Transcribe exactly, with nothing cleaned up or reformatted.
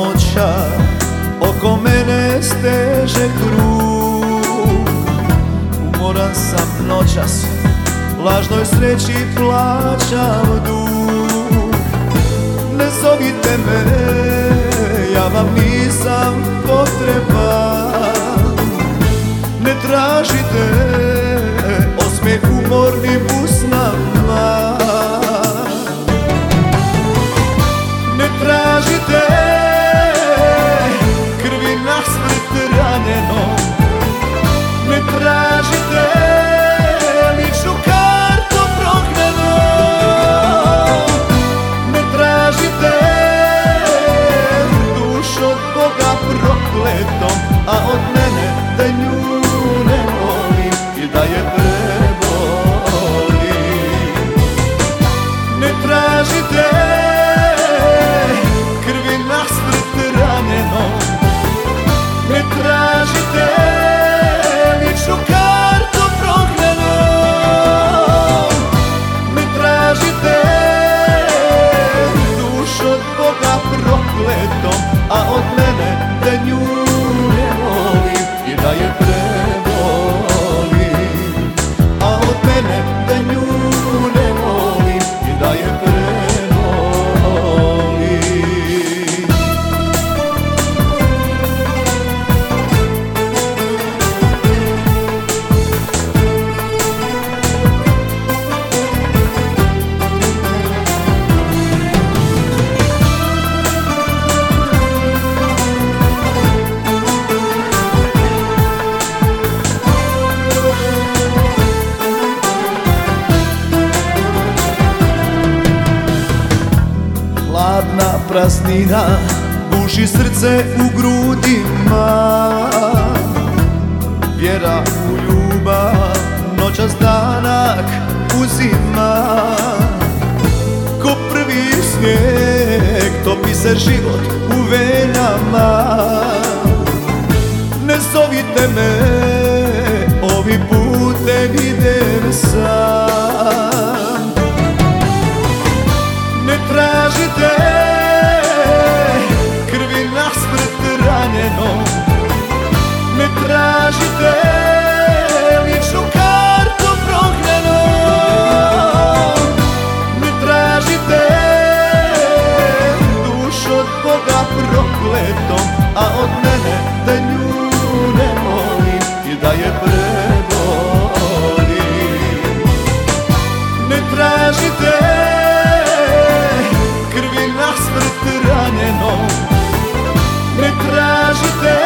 noća oko mene steže krug. Umoran sam noćas, lažnoj sreći plaćam dug. Ne zovite me, ja vam nisam potreban. Ne tražite osmijeh umornim usnama. Ne tražite krvi na smrt ranjeno. Ne tražite ličnu kartu prognano. Ne tražite dušu od Boga prokletom, a od mene da nju ne volim i da je prebolim. Ne tražite krvi na smrt ranjeno. Ne tražite ličnu kartu prognano. Ne tražite dušu od Boga prokletom, a od mene da nju ne volim i da je prebolim. A od mene da nju ne volim i da je prebolim. Hladna praznina buši srce u grudima. Vjera u ljubav noćas danak uzima. Ko prvi snijeg topi se život u venama. Ne zovite me, ovi putem idem sam. Ne tražite krvi na smrt ranjeno. Ne tražite ličnu kartu prognano. Ne tražite dušu od Boga prokletom, a od mene da nju ne volim i da je prebolim. Ne tražite krvi na smrt ranjeno. Ne tražite